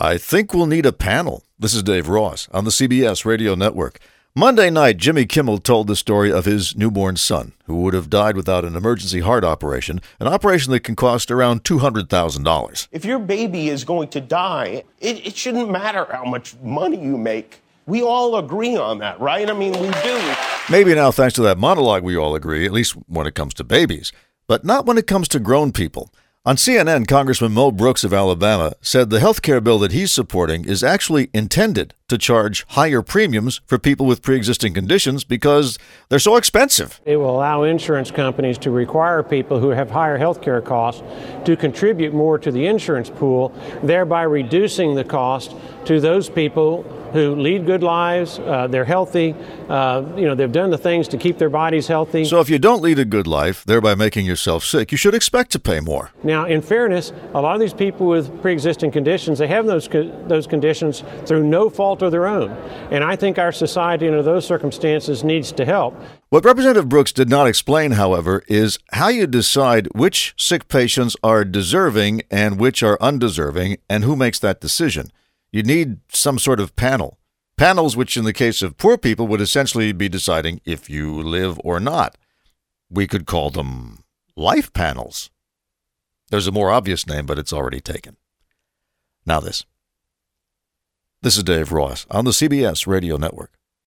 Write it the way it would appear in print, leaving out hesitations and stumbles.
I think we'll need a panel. This is Dave Ross on the CBS Radio Network. Monday night, Jimmy Kimmel told the story of his newborn son, who would have died without an emergency heart operation, an operation that can cost around $200,000. If your baby is going to die, it shouldn't matter how much money you make. We all agree on that, right? I mean, we do. Maybe now, thanks to that monologue, we all agree, at least when it comes to babies, but not when it comes to grown people. On CNN, Congressman Mo Brooks of Alabama said the health care bill that he's supporting is actually intended to charge higher premiums for people with pre-existing conditions because they're so expensive. It will allow insurance companies to require people who have higher health care costs to contribute more to the insurance pool, thereby reducing the cost to those people who lead good lives, they're healthy, they've done the things to keep their bodies healthy. So if you don't lead a good life, thereby making yourself sick, you should expect to pay more. Now, in fairness, a lot of these people with pre-existing conditions, they have those conditions through no fault of their own. And I think our society under those circumstances needs to help. What Representative Brooks did not explain, however, is how you decide which sick patients are deserving and which are undeserving, and who makes that decision. You need some sort of panel. Panels which, in the case of poor people, would essentially be deciding if you live or not. We could call them life panels. There's a more obvious name, but it's already taken. Now this. This is Dave Ross on the CBS Radio Network.